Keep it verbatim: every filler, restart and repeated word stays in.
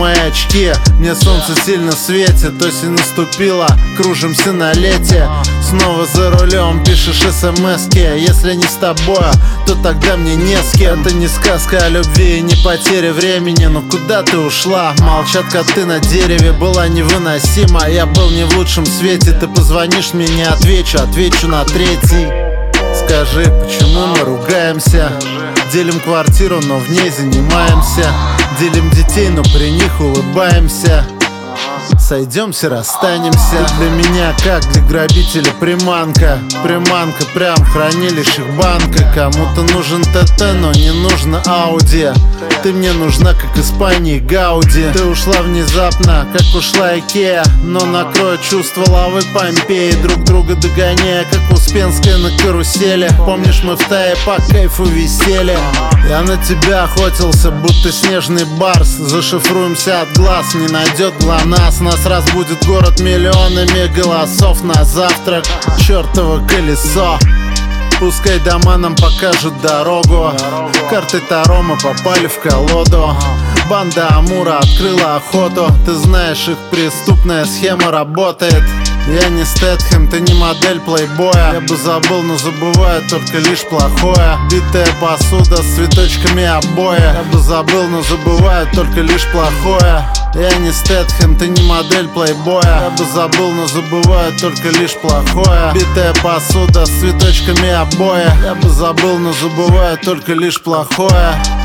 мои очки. Мне солнце сильно светит, осень наступила, кружимся на лете. Снова за рулем, пишешь смски. Если не с тобой, то тогда мне не с кем. Это не сказка о любви и не потеря времени. Но куда ты ушла? Молчат коты на дереве. Была невыносима, я был не в лучшем свете. Ты позвонишь мне, не отвечу, отвечу на третий. Скажи, почему мы ругаемся? Делим квартиру, но в ней занимаемся. Делим детей, но при них улыбаемся. Сойдемся, расстанемся. Ты для меня как для грабителя приманка. Приманка прям в хранилищах банка. Кому-то нужен ТТ, но не нужно Ауди. Ты мне нужна, как Испании Гауди. Ты ушла внезапно, как ушла Икея. Но накроет чувство лавы Помпеи, друг друга догоняя, как Успенская на карусели. Помнишь, мы в Тае по кайфу висели? Я на тебя охотился, будто снежный барс. Зашифруемся от глаз, не найдет ГЛОНАСС. Нас разбудит город миллионами голосов на завтрак. Чёртово колесо. Пускай дома нам покажут дорогу. Карты Таро мы попали в колоду. Банда Амура открыла охоту. Ты знаешь, их преступная схема работает. Я не Стэтхэм, ты не модель плейбоя. Я бы забыл, но забываю только лишь плохое. Битая посуда с цветочками обои. Я бы забыл, но забываю только лишь плохое. Я не Стэтхэм, ты не модель плейбоя. Я бы забыл, но забываю только лишь плохое. Битая посуда с цветочками обои. Я бы забыл, но забываю только лишь плохое.